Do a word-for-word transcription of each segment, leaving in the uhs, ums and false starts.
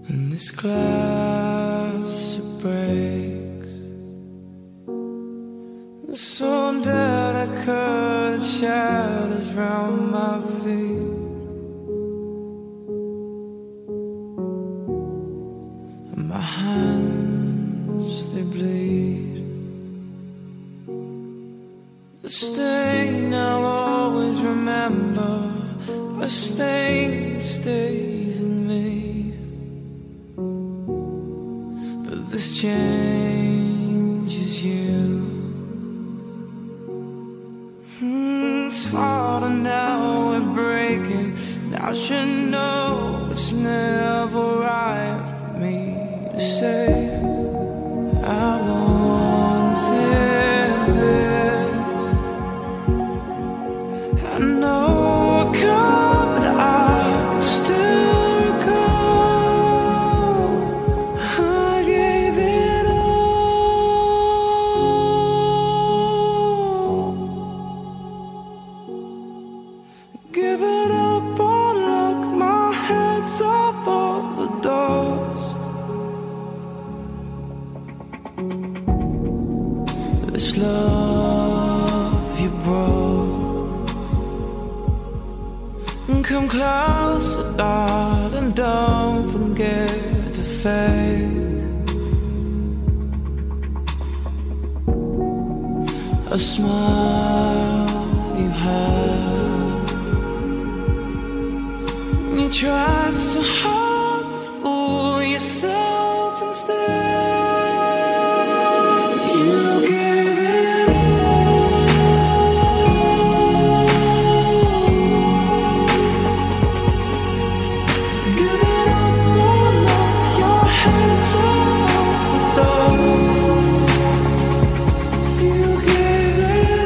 And this glass, it breaks. The soul that I cut shatters round my feet. And my hands, they bleed. The stain I'll always remember, a stain stays in me. But this changes you. mm, It's harder now, we're breaking. Now I should know it's never right for me to say I wanted this. I know I could, but I could still go. I gave it all. Give it up on luck, my head's above the dust. This love you broke. Come closer, darling, don't forget to fake a smile you had. You tried so hard to fool yourself instead. You gave it give it up, oh no, your head's above the door. You gave it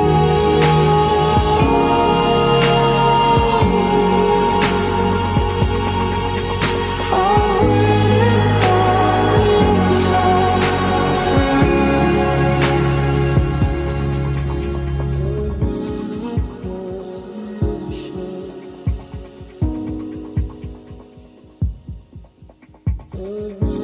already by yourself, friend.